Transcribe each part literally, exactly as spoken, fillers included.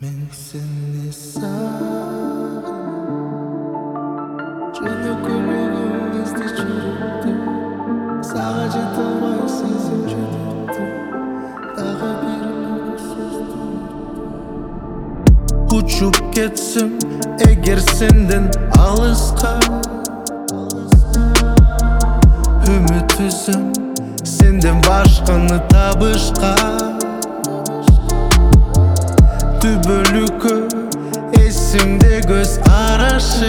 Мен сені сағынам, жөнөкөлүгүң эсте жүрүктү, сага жете албай сезим жүрүктү, дагы бир уйкусуз түн. Учуп кетсем эгер сенден алыска, үмүт үзөм сенден башканы табышка. Түбөлүккө эсимде көз карашы,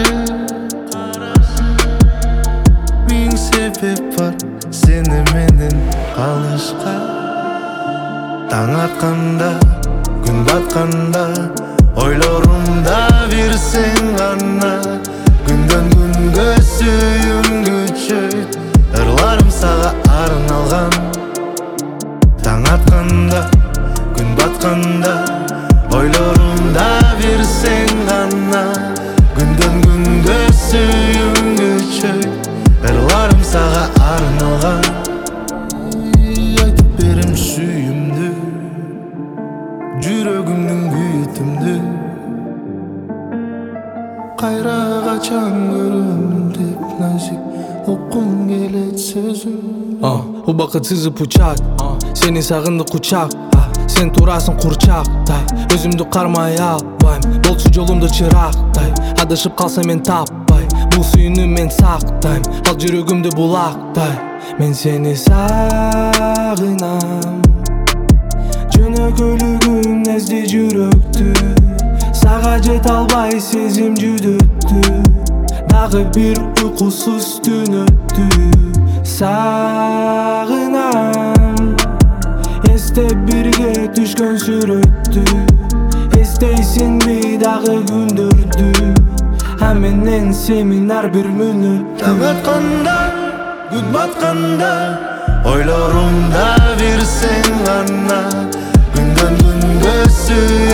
миң себеп бар сени менен калышка. Таң атканда, күн батканда, ойлорумда бир сен гана. Күндөн күнгө сүйүүм күчөйт, ырларым сага арналган. Таң атканда, күн батканда, ойлорумда бир сен гана. Күндөн күнгө сүйүүм күчөйт, ырларым сага арналган. Айтып берем сүйүүмдү, жүрөгүмдүн бүйүтүмдү. Кайра качан көрөм деп назик оккум келет сөзүң. Убакыт сызып учат, сени сагынды кучак. Сен турасың курчактай, өзүмдү кармай албайм. Болчу жолумда чырактай, адашып калсам мен таппай. Бул сүйүүнү мен сактайм, ал жүрөгүмдө булактай. Мен сени сагынам, жөнөкөлүгүң эсте жүрөктү, сага жете албай сезим жүдөттү, дагы бир уйкусуз түн өттү. Сагынам, эсте бирге түшкөн сүрөттү, эстейсиңби дагы күндөрдү, а менен сенин ар бир мүнөттү. Таң атканда, күн батканда, ойлорумда бир сен гана. Күндөн күнгө сүйүүм